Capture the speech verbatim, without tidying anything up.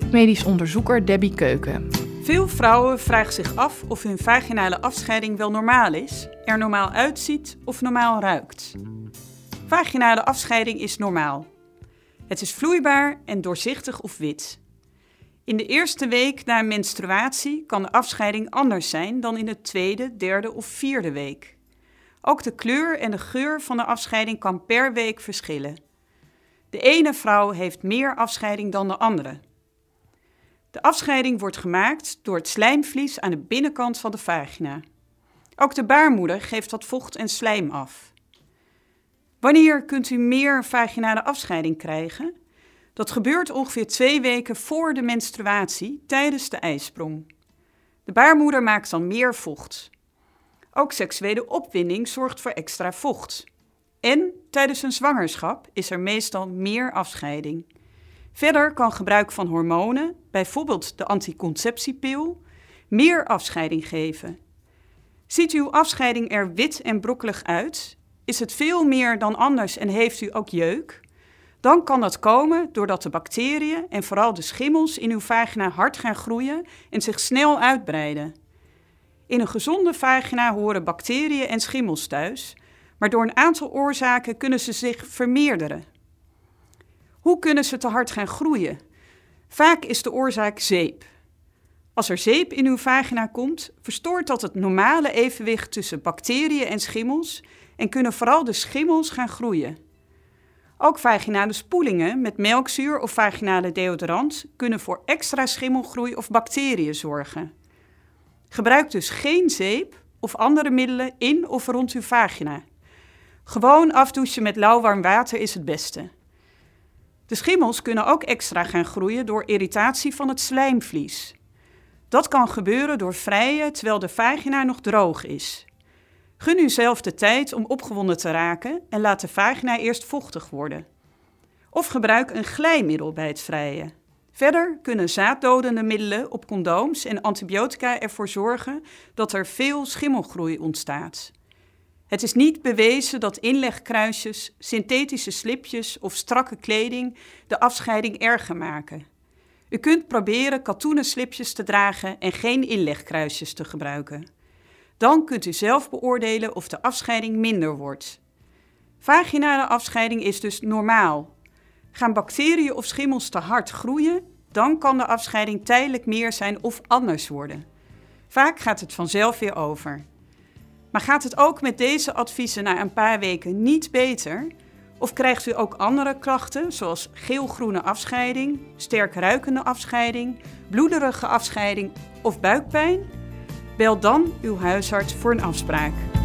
zegt medisch onderzoeker Debbie Keuken. Veel vrouwen vragen zich af of hun vaginale afscheiding wel normaal is, er normaal uitziet of normaal ruikt. Vaginale afscheiding is normaal. Het is vloeibaar en doorzichtig of wit. In de eerste week na een menstruatie kan de afscheiding anders zijn dan in de tweede, derde of vierde week. Ook de kleur en de geur van de afscheiding kan per week verschillen. De ene vrouw heeft meer afscheiding dan de andere. De afscheiding wordt gemaakt door het slijmvlies aan de binnenkant van de vagina. Ook de baarmoeder geeft wat vocht en slijm af. Wanneer kunt u meer vaginale afscheiding krijgen? Dat gebeurt ongeveer twee weken voor de menstruatie tijdens de ijsprong. De baarmoeder maakt dan meer vocht. Ook seksuele opwinding zorgt voor extra vocht. En tijdens een zwangerschap is er meestal meer afscheiding. Verder kan gebruik van hormonen, bijvoorbeeld de anticonceptiepil, meer afscheiding geven. Ziet uw afscheiding er wit en brokkelig uit? Is het veel meer dan anders en heeft u ook jeuk? Dan kan dat komen doordat de bacteriën en vooral de schimmels in uw vagina hard gaan groeien en zich snel uitbreiden. In een gezonde vagina horen bacteriën en schimmels thuis, maar door een aantal oorzaken kunnen ze zich vermeerderen. Hoe kunnen ze te hard gaan groeien? Vaak is de oorzaak zeep. Als er zeep in uw vagina komt, verstoort dat het normale evenwicht tussen bacteriën en schimmels en kunnen vooral de schimmels gaan groeien. Ook vaginale spoelingen met melkzuur of vaginale deodorant kunnen voor extra schimmelgroei of bacteriën zorgen. Gebruik dus geen zeep of andere middelen in of rond uw vagina. Gewoon afdouchen met lauwwarm water is het beste. De schimmels kunnen ook extra gaan groeien door irritatie van het slijmvlies. Dat kan gebeuren door vrijen terwijl de vagina nog droog is. Gun uzelf de tijd om opgewonden te raken en laat de vagina eerst vochtig worden. Of gebruik een glijmiddel bij het vrijen. Verder kunnen zaaddodende middelen op condooms en antibiotica ervoor zorgen dat er veel schimmelgroei ontstaat. Het is niet bewezen dat inlegkruisjes, synthetische slipjes of strakke kleding de afscheiding erger maken. U kunt proberen katoenen slipjes te dragen en geen inlegkruisjes te gebruiken. Dan kunt u zelf beoordelen of de afscheiding minder wordt. Vaginale afscheiding is dus normaal. Gaan bacteriën of schimmels te hard groeien, dan kan de afscheiding tijdelijk meer zijn of anders worden. Vaak gaat het vanzelf weer over. Maar gaat het ook met deze adviezen na een paar weken niet beter? Of krijgt u ook andere klachten, zoals geel-groene afscheiding, sterk ruikende afscheiding, bloederige afscheiding of buikpijn? Bel dan uw huisarts voor een afspraak.